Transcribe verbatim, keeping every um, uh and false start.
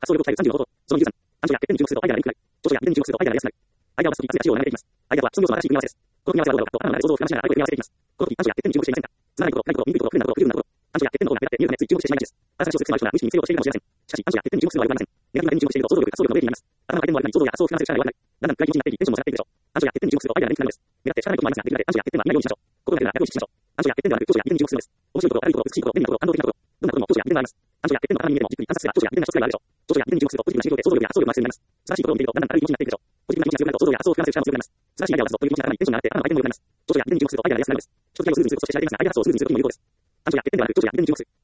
発想力を伝えるさんじゅうのこと。そのにじゅうさん。暗所や欠点に注目するとアイデアが良くなる。長所や欠点に注目するとアイデアが安くなる。アイデアを出すとき、数や資料を並べていきます。アイデアはその要素の新しい組み合わせです。この組み合わせはどうだろうかと頭の中で想像を膨らましながらアイデアを組み合わせていきます。この時、暗所や欠点に注目していませんか？つまらないこと、ないこと、醜いこと、不利なこと、不十分なこと。暗所や欠点の方が目立って見えるためつい注目してしまいがちです。新しい小説を作る人は無意識に見せようとしているかもしれません。しかし、暗所や欠点に注目するのは良くありません。ネガティブな点に注目していると想像力や発想力のブレーキになります。頭の回転も悪くなり想像や発想を膨らませる力が弱くなり、だんだん暗い気持ちになっていきテンションも下がっていくでしょう。暗所や欠点に注目するとアイデアが練りになるのです。目立って力ないこともありますが、できるだけ暗所や欠点は見ないようにしましょう。ここまでなら楽を意識しましょう。暗所や欠点ではなく長所や利点に注目するのです。面白いこと、悪いこと、美しいこと、便利なこと、感動的なこと。どんなことも長所や利点があります。暗所や欠点の頭に見えてもじっくり観察すれば長所や利点が一つくらいはあるでしょう。長所や利点に注目するとポジティブな思考で想像力や発想力が必要になります。素晴らしいことを見ているとだんだん軽い気持ちになっていくでしょう。ポジティブな気持ちが強くなると想像や発想を膨らませる力も強くなります。素晴らしいアイデアを出すぞという気持ちが頭にテンションが上がって頭の回転も良くなります。長所や利点に注目するとアイデアが安くなるのです。人付き合いをスムーズにすること、そしてシャレできますがアイデア発想をスムーズにすることも有効です。暗所や欠点ではなく長所や利点に注目する。